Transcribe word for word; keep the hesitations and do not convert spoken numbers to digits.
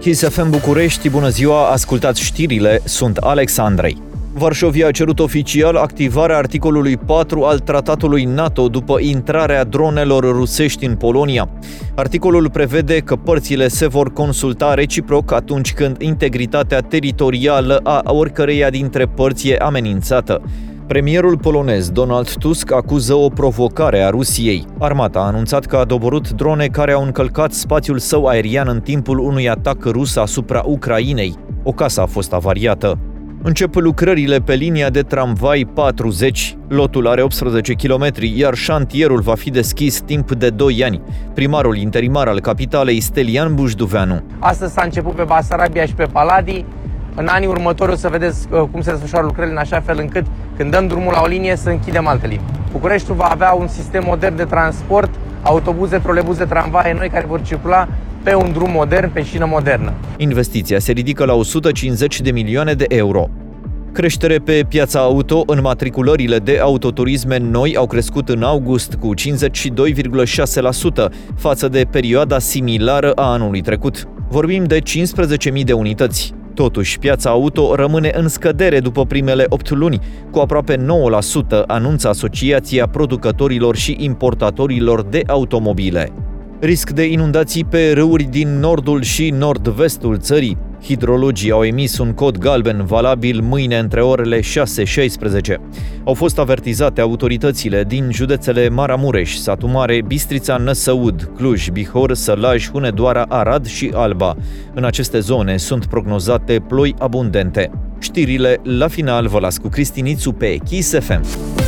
Kiss F M București, bună ziua, ascultați știrile, sunt Alex Andrei. Varșovia a cerut oficial activarea articolului patru al tratatului NATO după intrarea dronelor rusești în Polonia. Articolul prevede că părțile se vor consulta reciproc atunci când integritatea teritorială a oricăreia dintre părți e amenințată. Premierul polonez Donald Tusk acuză o provocare a Rusiei. Armata a anunțat că a doborât drone care au încălcat spațiul său aerian în timpul unui atac rus asupra Ucrainei. O casă a fost avariată. Încep lucrările pe linia de tramvai patruzeci. Lotul are optsprezece kilometri, iar șantierul va fi deschis timp de doi ani. Primarul interimar al capitalei, Stelian Bujduveanu. Astăzi s-a început pe Basarabia și pe Paladii. În anii următori o să vedeți cum se desfășoară lucrările în așa fel încât când dăm drumul la o linie să închidem alte linii. Bucureștiul va avea un sistem modern de transport, autobuze, trolebuze, tramvaie noi care vor circula pe un drum modern, pe șină modernă. Investiția se ridică la o sută cincizeci de milioane de euro. Creștere pe piața auto, înmatriculările de autoturisme noi au crescut în august cu cincizeci și doi virgulă șase la sută față de perioada similară a anului trecut. Vorbim de cincisprezece mii de unități. Totuși, piața auto rămâne în scădere după primele opt luni, cu aproape nouă la sută, anunță Asociația Producătorilor și Importatorilor de Automobile. Risc de inundații pe râuri din nordul și nord-vestul țării. Hidrologii au emis un cod galben valabil mâine între orele șase și șaisprezece. Au fost avertizate autoritățile din județele Maramureș, Satu Mare, Bistrița, Năsăud, Cluj, Bihor, Sălaj, Hunedoara, Arad și Alba. În aceste zone sunt prognozate ploi abundente. Știrile la final vă las cu Cristinițu pe Kiss F M.